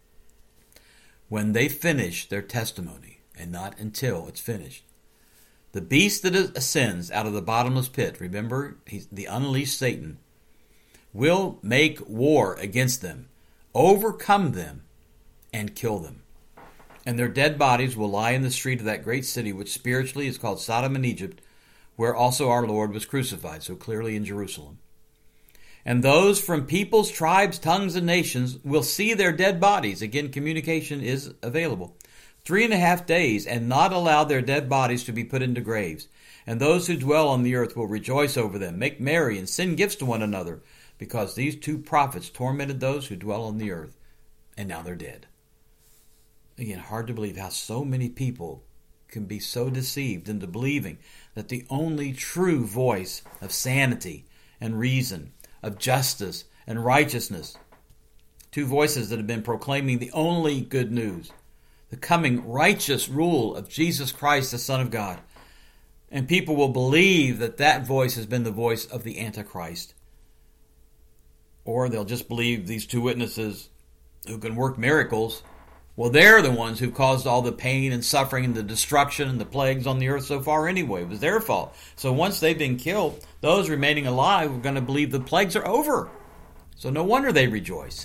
S1: When they finish their testimony, and not until it's finished, the beast that ascends out of the bottomless pit, remember, he's the unleashed Satan, will make war against them, overcome them, and kill them. And their dead bodies will lie in the street of that great city, which spiritually is called Sodom and Egypt, where also our Lord was crucified, so clearly in Jerusalem. And those from peoples, tribes, tongues, and nations will see their dead bodies. Again, communication is available. 3.5 days, and not allow their dead bodies to be put into graves. And those who dwell on the earth will rejoice over them, make merry, and send gifts to one another, because these two prophets tormented those who dwell on the earth, and now they're dead. Again, hard to believe how so many people can be so deceived into believing that the only true voice of sanity and reason, of justice and righteousness, two voices that have been proclaiming the only good news, the coming righteous rule of Jesus Christ, the Son of God. And people will believe that that voice has been the voice of the Antichrist. Or they'll just believe these two witnesses who can work miracles Well, they're the ones who caused all the pain and suffering and the destruction and the plagues on the earth so far anyway. It was their fault. So once they've been killed, those remaining alive are going to believe the plagues are over. So no wonder they rejoice.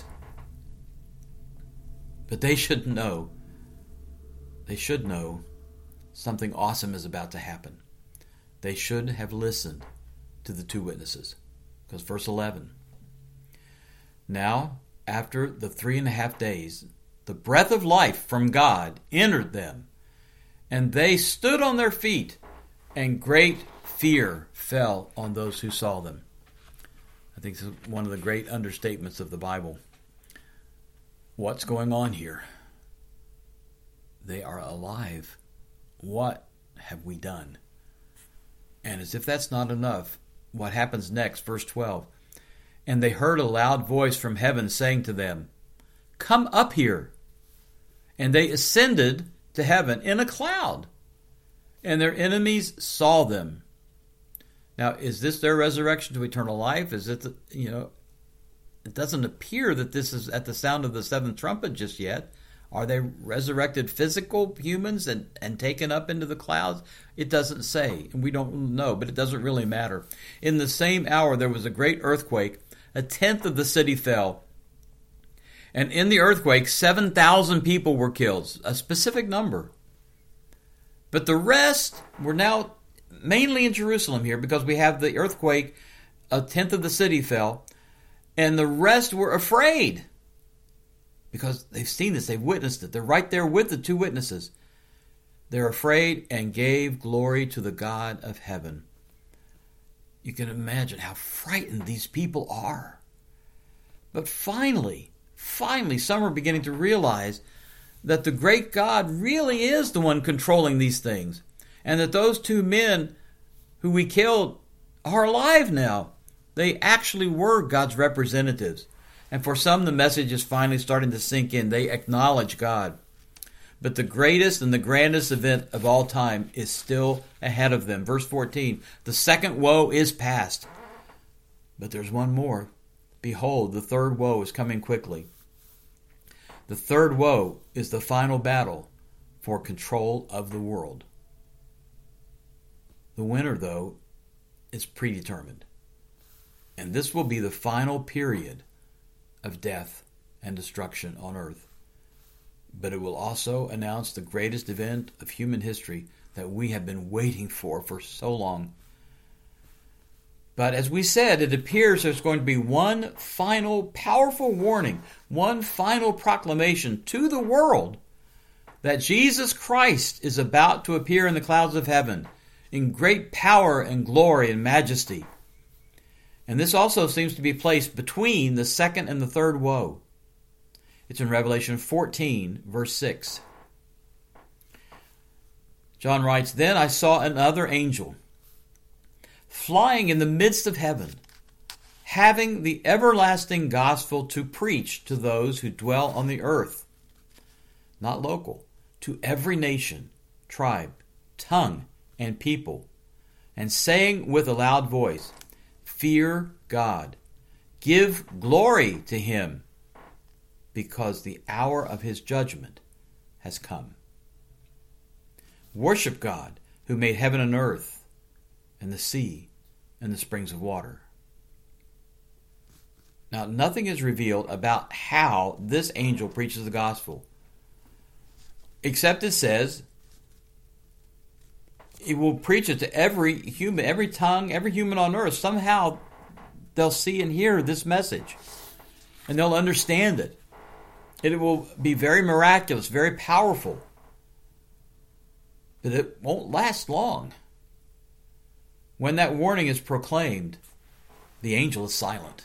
S1: But they should know something awesome is about to happen. They should have listened to the two witnesses. Because verse 11, now after the 3.5 days, the breath of life from God entered them, and they stood on their feet, and great fear fell on those who saw them. I think this is one of the great understatements of the Bible. What's going on here? They are alive. What have we done? And as if that's not enough, what happens next, verse 12, and they heard a loud voice from heaven saying to them, come up here. And they ascended to heaven in a cloud, and their enemies saw them. Now, is this their resurrection to eternal life? Is it, it doesn't appear that this is at the sound of the seventh trumpet just yet. Are they resurrected physical humans and taken up into the clouds? It doesn't say, and we don't know, but it doesn't really matter. In the same hour, there was a great earthquake. 1/10 of the city fell. And in the earthquake, 7,000 people were killed, a specific number. But the rest were now mainly in Jerusalem here, because we have the earthquake, 1/10 of the city fell, and the rest were afraid. Because they've seen this, they've witnessed it. They're right there with the two witnesses. They're afraid and gave glory to the God of heaven. You can imagine how frightened these people are. But finally, some are beginning to realize that the great God really is the one controlling these things, and that those two men who we killed are alive now. They actually were God's representatives. And for some, the message is finally starting to sink in. They acknowledge God. But the greatest and the grandest event of all time is still ahead of them. Verse 14, the second woe is past. But there's one more. Behold, the third woe is coming quickly. The third woe is the final battle for control of the world. The winner, though, is predetermined. And this will be the final period of death and destruction on earth. But it will also announce the greatest event of human history that we have been waiting for so long. But as we said, it appears there's going to be one final powerful warning, one final proclamation to the world that Jesus Christ is about to appear in the clouds of heaven in great power and glory and majesty. And this also seems to be placed between the second and the third woe. It's in Revelation 14, verse 6. John writes, then I saw another angel flying in the midst of heaven, having the everlasting gospel to preach to those who dwell on the earth, not local, to every nation, tribe, tongue, and people, and saying with a loud voice, fear God, give glory to him, because the hour of his judgment has come. Worship God, who made heaven and earth, and the sea, and the springs of water. Now, nothing is revealed about how this angel preaches the gospel, except it says he will preach it to every human, every tongue, every human on earth. Somehow they'll see and hear this message, and they'll understand it. It will be very miraculous, very powerful, but it won't last long. When that warning is proclaimed, the angel is silent.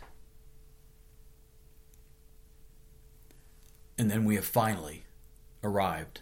S1: And then we have finally arrived.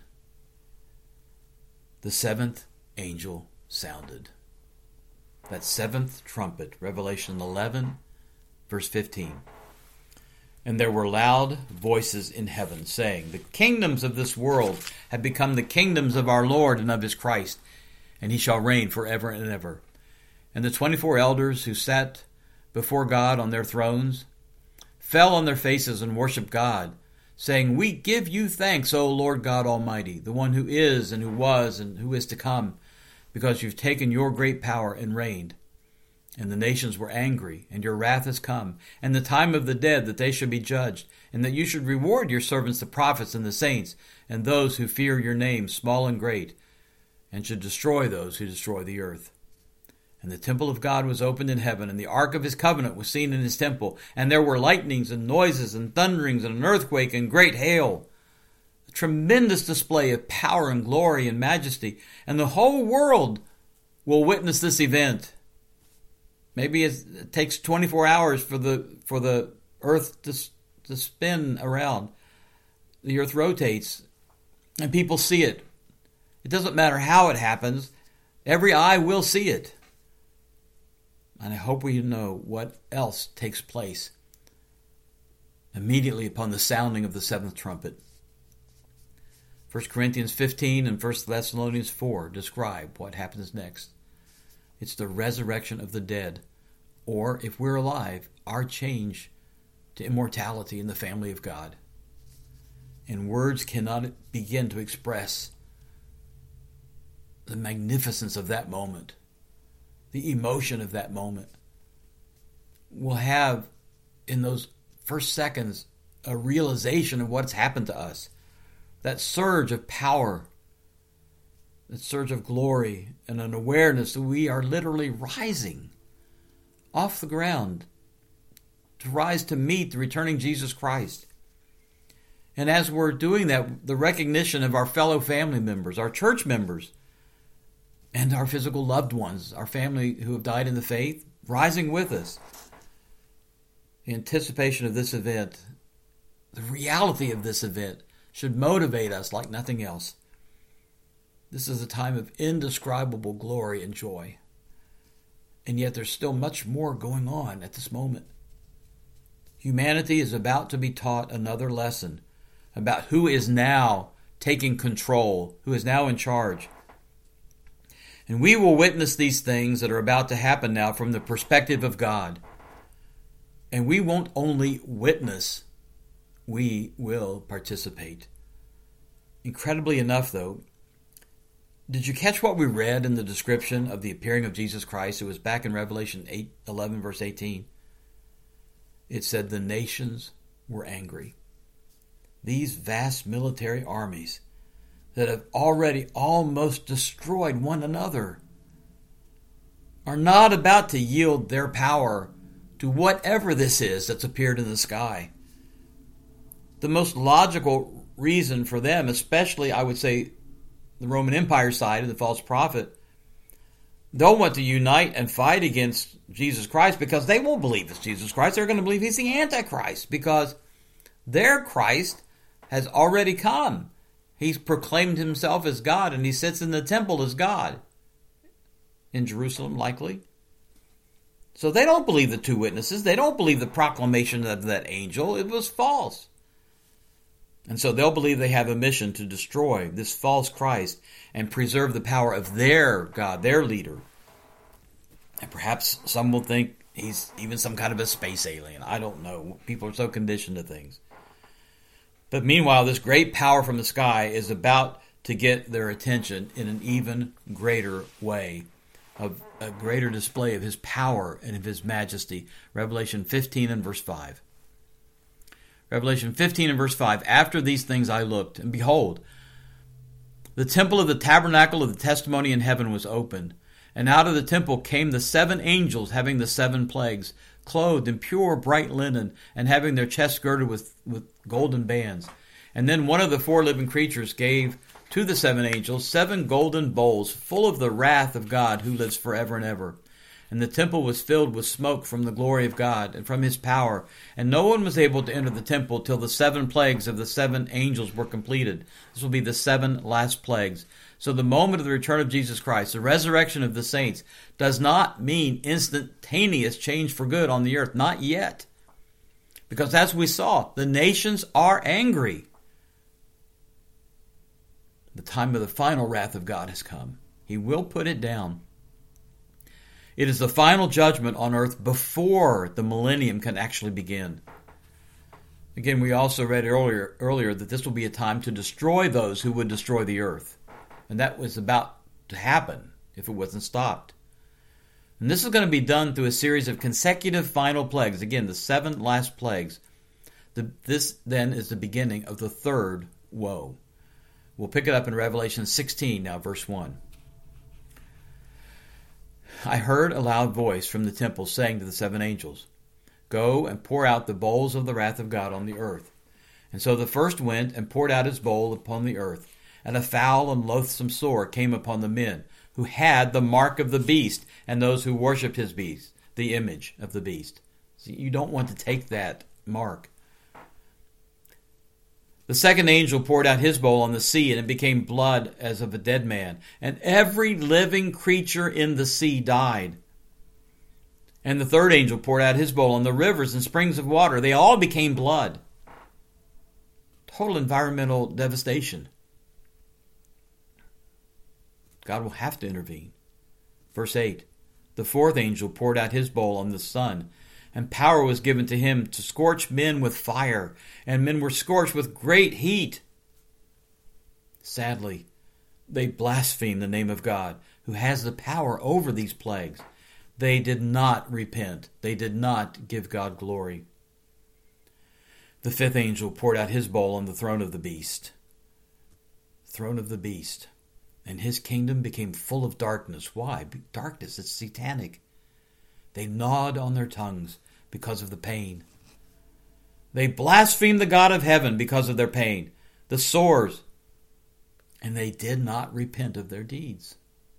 S1: The seventh angel sounded. That seventh trumpet, Revelation 11, verse 15. And there were loud voices in heaven saying, the kingdoms of this world have become the kingdoms of our Lord and of his Christ, and he shall reign forever and ever. And the 24 elders who sat before God on their thrones fell on their faces and worshiped God, saying, "We give you thanks, O Lord God Almighty, the one who is and who was and who is to come, because you've taken your great power and reigned. And the nations were angry, and your wrath has come, and the time of the dead that they should be judged, and that you should reward your servants the prophets and the saints, and those who fear your name, small and great, and should destroy those who destroy the earth." And the temple of God was opened in heaven, and the ark of his covenant was seen in his temple, and there were lightnings and noises and thunderings and an earthquake and great hail. A tremendous display of power and glory and majesty, and the whole world will witness this event. Maybe it takes 24 hours for the earth to spin around. The earth rotates, and people see it. It doesn't matter how it happens. Every eye will see it. And I hope we know what else takes place immediately upon the sounding of the seventh trumpet. 1 Corinthians 15 and 1 Thessalonians 4 describe what happens next. It's the resurrection of the dead, or, if we're alive, our change to immortality in the family of God. And words cannot begin to express the magnificence of that moment. The emotion of that moment. We'll have, in those first seconds, a realization of what's happened to us. That surge of power, that surge of glory, and an awareness that we are literally rising off the ground to rise to meet the returning Jesus Christ. And as we're doing that, the recognition of our fellow family members, our church members, and our physical loved ones, our family who have died in the faith, rising with us. The anticipation of this event, the reality of this event, should motivate us like nothing else. This is a time of indescribable glory and joy. And yet there's still much more going on at this moment. Humanity is about to be taught another lesson about who is now taking control, who is now in charge. And we will witness these things that are about to happen now from the perspective of God. And we won't only witness, we will participate. Incredibly enough, though, did you catch what we read in the description of the appearing of Jesus Christ? It was back in Revelation 11, verse 18. It said the nations were angry. These vast military armies that have already almost destroyed one another are not about to yield their power to whatever this is that's appeared in the sky. The most logical reason for them, especially I would say the Roman Empire side and the false prophet, they'll want to unite and fight against Jesus Christ because they won't believe it's Jesus Christ. They're going to believe he's the Antichrist because their Christ has already come. He's proclaimed himself as God, and he sits in the temple as God. In Jerusalem, likely. So they don't believe the two witnesses. They don't believe the proclamation of that angel. It was false. And so they'll believe they have a mission to destroy this false Christ and preserve the power of their God, their leader. And perhaps some will think he's even some kind of a space alien. I don't know. People are so conditioned to things. But meanwhile, this great power from the sky is about to get their attention in an even greater way, of a greater display of his power and of his majesty. Revelation 15 and verse 5. Revelation 15 and verse 5. After these things I looked, and behold, the temple of the tabernacle of the testimony in heaven was opened. And out of the temple came the 7 angels having the 7 plagues, clothed in pure bright linen, and having their chests girded with golden bands. And then one of the 4 living creatures gave to the 7 angels 7 golden bowls full of the wrath of God who lives forever and ever. And the temple was filled with smoke from the glory of God and from his power. And no one was able to enter the temple till the 7 plagues of the 7 angels were completed. This will be the 7 last plagues. So the moment of the return of Jesus Christ, the resurrection of the saints, does not mean instantaneous change for good on the earth. Not yet. Because as we saw, the nations are angry. The time of the final wrath of God has come. He will put it down. It is the final judgment on earth before the millennium can actually begin. Again, we also read earlier that this will be a time to destroy those who would destroy the earth. And that was about to happen if it wasn't stopped. And this is going to be done through a series of consecutive final plagues. Again, the 7 last plagues. This then is the beginning of the third woe. We'll pick it up in Revelation 16 now, verse 1. I heard a loud voice from the temple saying to the 7 angels, Go and pour out the bowls of the wrath of God on the earth. And so the first went and poured out his bowl upon the earth, and a foul and loathsome sore came upon the men who had the mark of the beast and those who worshipped his beast, the image of the beast. See, you don't want to take that mark. The second angel poured out his bowl on the sea, and it became blood as of a dead man. And every living creature in the sea died. And the third angel poured out his bowl on the rivers and springs of water. They all became blood. Total environmental devastation. God will have to intervene. Verse 8. The fourth angel poured out his bowl on the sun, and power was given to him to scorch men with fire, and men were scorched with great heat. Sadly, they blasphemed the name of God, who has the power over these plagues. They did not repent. They did not give God glory. The fifth angel poured out his bowl on the throne of the beast. Throne of the beast. And his kingdom became full of darkness. Why? Darkness, it's satanic. They gnawed on their tongues because of the pain. They blasphemed the God of heaven because of their pain, the sores, and they did not repent of their deeds.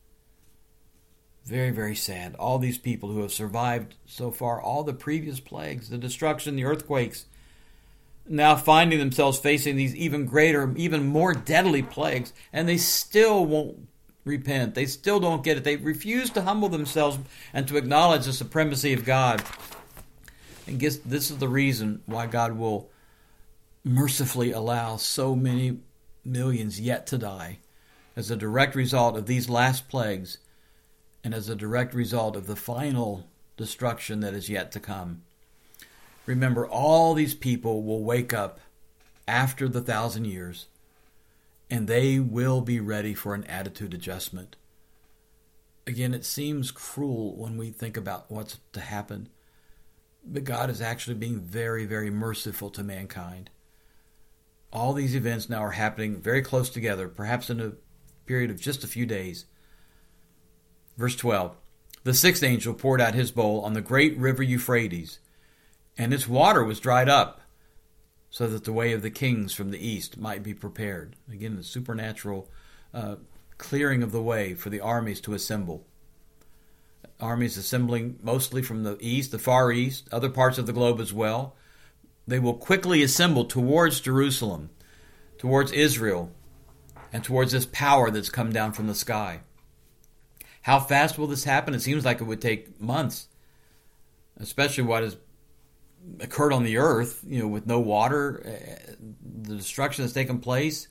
S1: Very, very sad. All these people who have survived so far, all the previous plagues, the destruction, the earthquakes, now finding themselves facing these even greater, even more deadly plagues, and they still won't repent. They still don't get it. They refuse to humble themselves and to acknowledge the supremacy of God. And guess this is the reason why God will mercifully allow so many millions yet to die, as a direct result of these last plagues and as a direct result of the final destruction that is yet to come. Remember, all these people will wake up after the 1,000 years, and they will be ready for an attitude adjustment. Again, it seems cruel when we think about what's to happen, but God is actually being very, very merciful to mankind. All these events now are happening very close together, perhaps in a period of just a few days. Verse 12, the sixth angel poured out his bowl on the great river Euphrates, and its water was dried up, so that the way of the kings from the east might be prepared. Again, the supernatural clearing of the way for the armies to assemble. Armies assembling mostly from the east, the far east, other parts of the globe as well. They will quickly assemble towards Jerusalem, towards Israel, and towards this power that's come down from the sky. How fast will this happen? It seems like it would take months, especially what has occurred on the earth, with no water, the destruction that's taken place,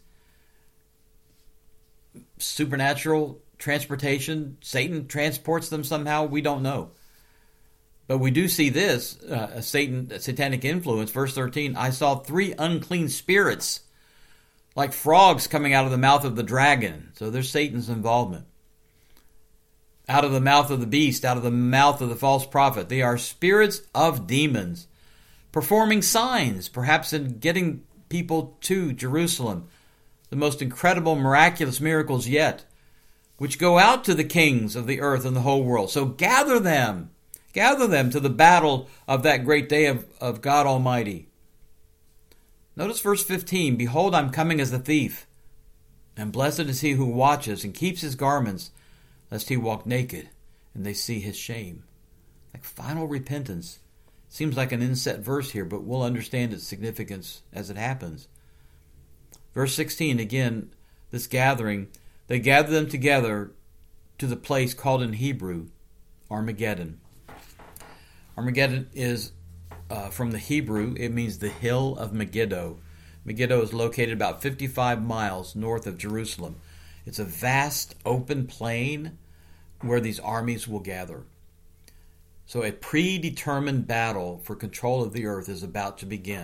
S1: supernatural transportation. Satan transports them somehow. We don't know. But we do see this, a satanic influence. Verse 13, I saw 3 unclean spirits, like frogs coming out of the mouth of the dragon. So there's Satan's involvement. Out of the mouth of the beast, out of the mouth of the false prophet. They are spirits of demons, performing signs, perhaps in getting people to Jerusalem. The most incredible, miraculous miracles yet, which go out to the kings of the earth and the whole world. So gather them to the battle of that great day of God Almighty. Notice verse 15, behold, I'm coming as a thief, and blessed is he who watches and keeps his garments, lest he walk naked and they see his shame. Like final repentance. Seems like an inset verse here, but we'll understand its significance as it happens. Verse 16, again, this gathering, they gather them together to the place called in Hebrew Armageddon. Armageddon is from the Hebrew, it means the hill of Megiddo. Megiddo is located about 55 miles north of Jerusalem. It's a vast open plain where these armies will gather. So a predetermined battle for control of the earth is about to begin.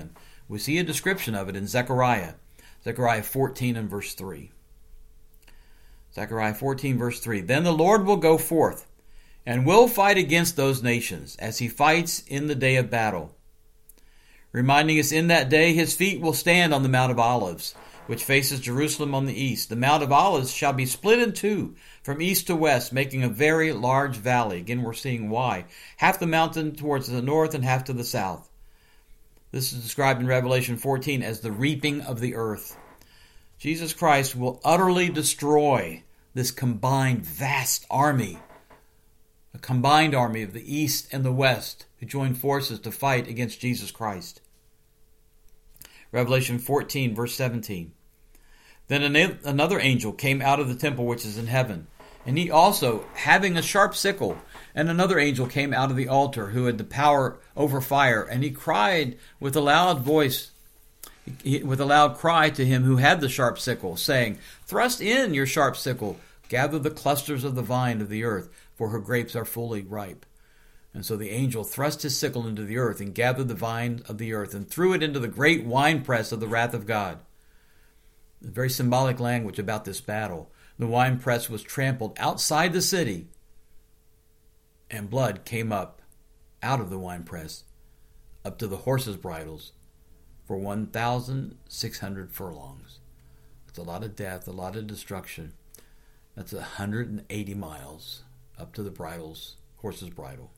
S1: We see a description of it in Zechariah 14 and verse 3. Zechariah 14 verse 3. Then the Lord will go forth and will fight against those nations as he fights in the day of battle. Reminding us in that day his feet will stand on the Mount of Olives, which faces Jerusalem on the east. The Mount of Olives shall be split in two from east to west, making a very large valley. Again, we're seeing why. Half the mountain towards the north and half to the south. This is described in Revelation 14 as the reaping of the earth. Jesus Christ will utterly destroy this combined vast army, a combined army of the east and the west who join forces to fight against Jesus Christ. Revelation 14 verse 17. Then another angel came out of the temple which is in heaven, and he also, having a sharp sickle, and another angel came out of the altar who had the power over fire, and he cried with a loud voice, with a loud cry to him who had the sharp sickle, saying, Thrust in your sharp sickle, gather the clusters of the vine of the earth, for her grapes are fully ripe. And so the angel thrust his sickle into the earth and gathered the vine of the earth and threw it into the great winepress of the wrath of God. Very symbolic language about this battle. The winepress was trampled outside the city, and blood came up out of the winepress up to the horses' bridles for 1,600 furlongs. That's a lot of death, a lot of destruction. That's 180 miles up to the horse's bridle.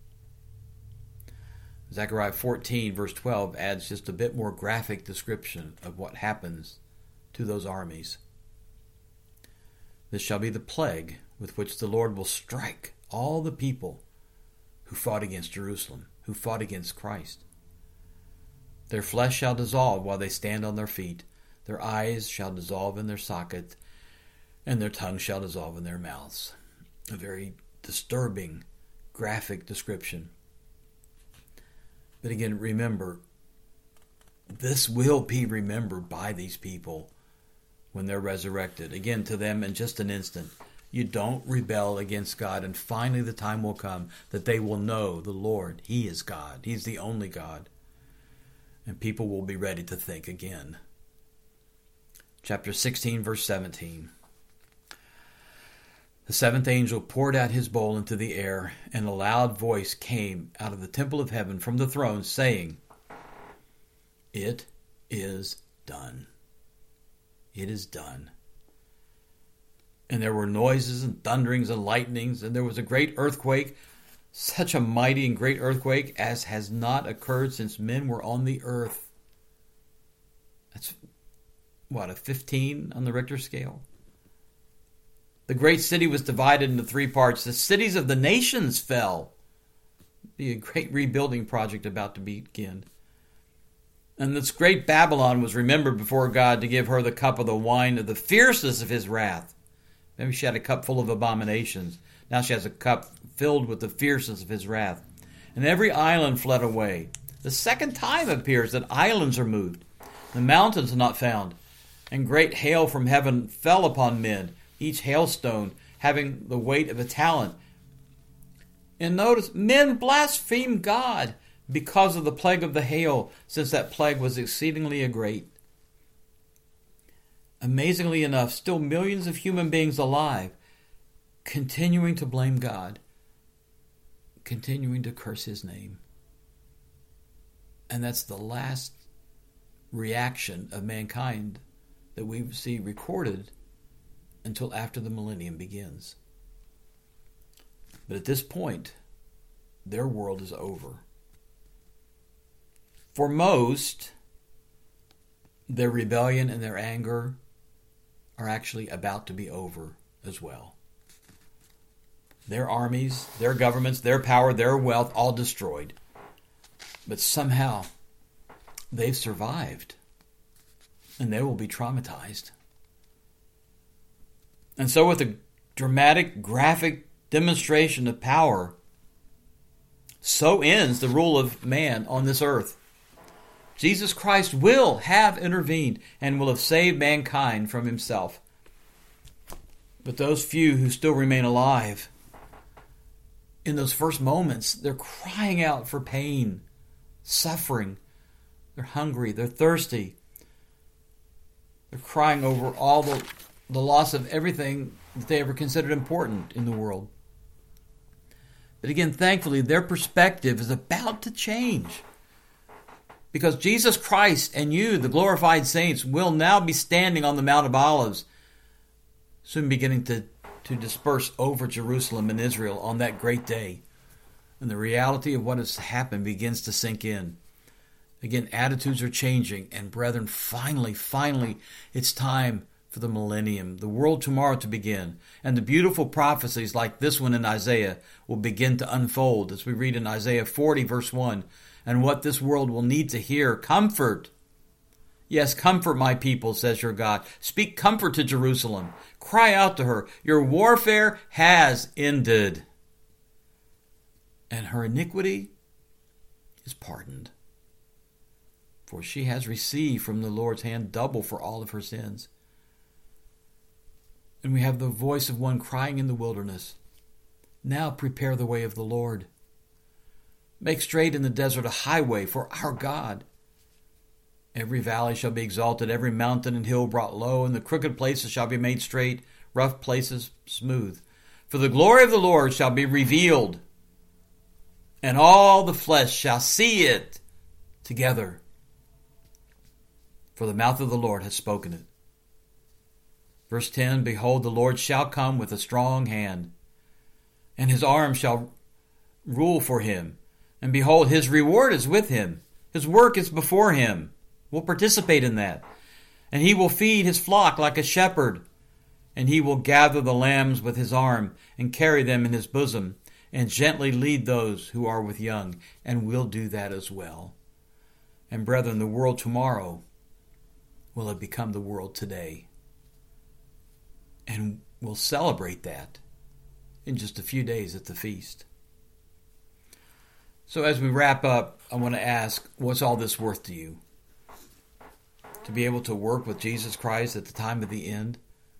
S1: Zechariah 14 verse 12 adds just a bit more graphic description of what happens to those armies. This shall be the plague with which the Lord will strike all the people who fought against Jerusalem, who fought against Christ. Their flesh shall dissolve while they stand on their feet. Their eyes shall dissolve in their sockets, and their tongue shall dissolve in their mouths. A very disturbing, graphic description. But again, remember, this will be remembered by these people when they're resurrected. Again, to them in just an instant. You don't rebel against God, and finally the time will come that they will know the Lord. He is God. He's the only God. And people will be ready to think again. Chapter 16, verse 17. The seventh angel poured out his bowl into the air, and a loud voice came out of the temple of heaven from the throne, saying, It is done. It is done. And there were noises and thunderings and lightnings, and there was a great earthquake, such a mighty and great earthquake as has not occurred since men were on the earth. That's, a 15 on the Richter scale? The great city was divided into three parts. The cities of the nations fell. Be a great rebuilding project about to begin. And this great Babylon was remembered before God to give her the cup of the wine of the fierceness of his wrath. Maybe she had a cup full of abominations. Now she has a cup filled with the fierceness of his wrath. And every island fled away. The second time it appears that islands are moved. The mountains are not found. And great hail from heaven fell upon men, each hailstone having the weight of a talent. And notice, men blasphemed God because of the plague of the hail, since that plague was exceedingly great. Amazingly enough, still millions of human beings alive, continuing to blame God, continuing to curse his name. And that's the last reaction of mankind that we see recorded until after the millennium begins. But at this point, their world is over. For most, their rebellion and their anger are actually about to be over as well. Their armies, their governments, their power, their wealth, all destroyed. But somehow, they've survived. And they will be traumatized. And so with a dramatic, graphic demonstration of power, so ends the rule of man on this earth. Jesus Christ will have intervened and will have saved mankind from himself. But those few who still remain alive, in those first moments, they're crying out for pain, suffering. They're hungry. They're thirsty. They're crying over all the loss of everything that they ever considered important in the world. But again, thankfully, their perspective is about to change. Because Jesus Christ and you, the glorified saints, will now be standing on the Mount of Olives, soon beginning to disperse over Jerusalem and Israel on that great day. And the reality of what has happened begins to sink in. Again, attitudes are changing. And brethren, finally, it's time for the millennium, the world tomorrow to begin. And the beautiful prophecies like this one in Isaiah will begin to unfold as we read in Isaiah 40 verse 1. And what this world will need to hear, comfort. Yes, comfort my people, says your God. Speak comfort to Jerusalem. Cry out to her. Your warfare has ended. And her iniquity is pardoned. For she has received from the Lord's hand double for all of her sins. And we have the voice of one crying in the wilderness. Now prepare the way of the Lord. Make straight in the desert a highway for our God. Every valley shall be exalted, every mountain and hill brought low, and the crooked places shall be made straight, rough places smooth. For the glory of the Lord shall be revealed, and all the flesh shall see it together. For the mouth of the Lord has spoken it. Verse 10, Behold, the Lord shall come with a strong hand, and his arm shall rule for him. And behold, his reward is with him. His work is before him. We'll participate in that. And he will feed his flock like a shepherd. And he will gather the lambs with his arm and carry them in his bosom and gently lead those who are with young. And we'll do that as well. And brethren, the world tomorrow will have become the world today. And we'll celebrate that in just a few days at the feast. So as we wrap up, I want to ask, what's all this worth to you? To be able to work with Jesus Christ at the time of the end?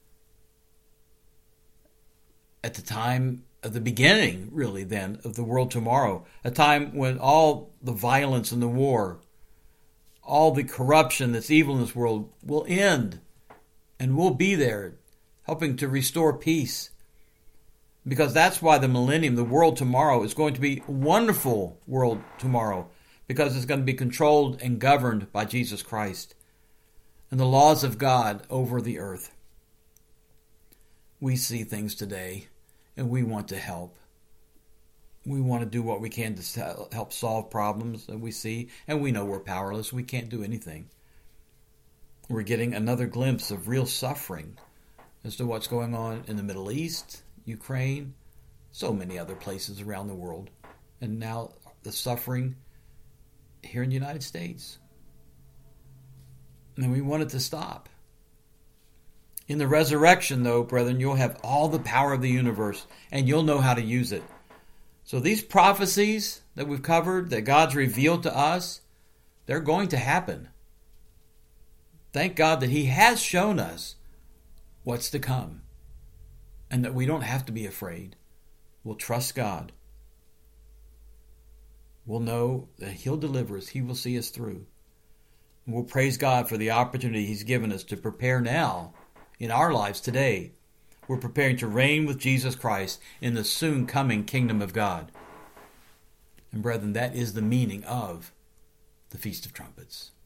S1: At the time of the beginning, really, then, of the world tomorrow. A time when all the violence and the war, all the corruption that's evil in this world will end. And we'll be there, helping to restore peace. Because that's why the millennium, the world tomorrow, is going to be a wonderful world tomorrow. Because it's going to be controlled and governed by Jesus Christ and the laws of God over the earth. We see things today and we want to help. We want to do what we can to help solve problems that we see. And we know we're powerless. We can't do anything. We're getting another glimpse of real suffering as to what's going on in the Middle East, Ukraine, so many other places around the world. And now the suffering here in the United States. And we want it to stop. In the resurrection, though, brethren, you'll have all the power of the universe, and you'll know how to use it. So these prophecies that we've covered, that God's revealed to us, they're going to happen. Thank God that He has shown us what's to come, and that we don't have to be afraid. We'll trust God. We'll know that He'll deliver us. He will see us through. And we'll praise God for the opportunity He's given us to prepare now in our lives today. We're preparing to reign with Jesus Christ in the soon coming kingdom of God. And brethren, that is the meaning of the Feast of Trumpets.